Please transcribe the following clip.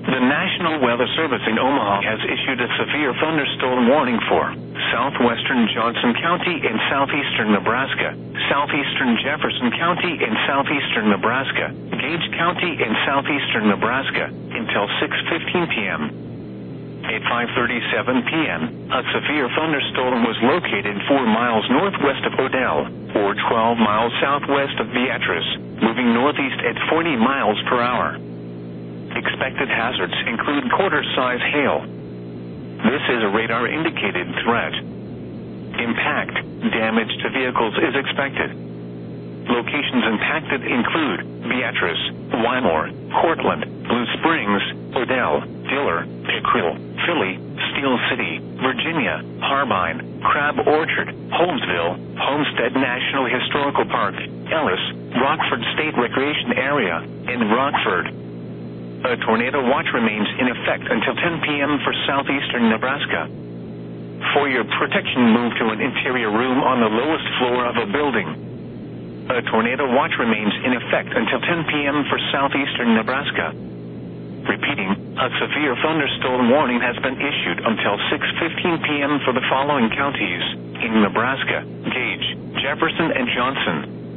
The National Weather Service in Omaha has issued a severe thunderstorm warning for southwestern Johnson County and southeastern Nebraska, southeastern Jefferson County and southeastern Nebraska, Gage County and southeastern Nebraska, until 6:15 p.m. At 5:37 p.m., a severe thunderstorm was located 4 miles northwest of Odell, or 12 miles southwest of Beatrice, moving northeast at 40 miles per hour. Expected hazards include quarter-size hail. This is a radar-indicated threat. Impact damage to vehicles is expected. Locations impacted include Beatrice, Wymore, Cortland, Blue Springs, Odell, Diller, Pickrell, Philly, Steel City, Virginia, Harbine, Crab Orchard, Holmesville, Homestead National Historical Park, Ellis, Rockford State Recreation Area, and Rockford. A tornado watch remains in effect until 10 p.m. for southeastern Nebraska. For your protection, move to an interior room on the lowest floor of a building. A tornado watch remains in effect until 10 p.m. for southeastern Nebraska. Repeating, a severe thunderstorm warning has been issued until 6:15 p.m. for the following counties in Nebraska: Gage, Jefferson, and Johnson.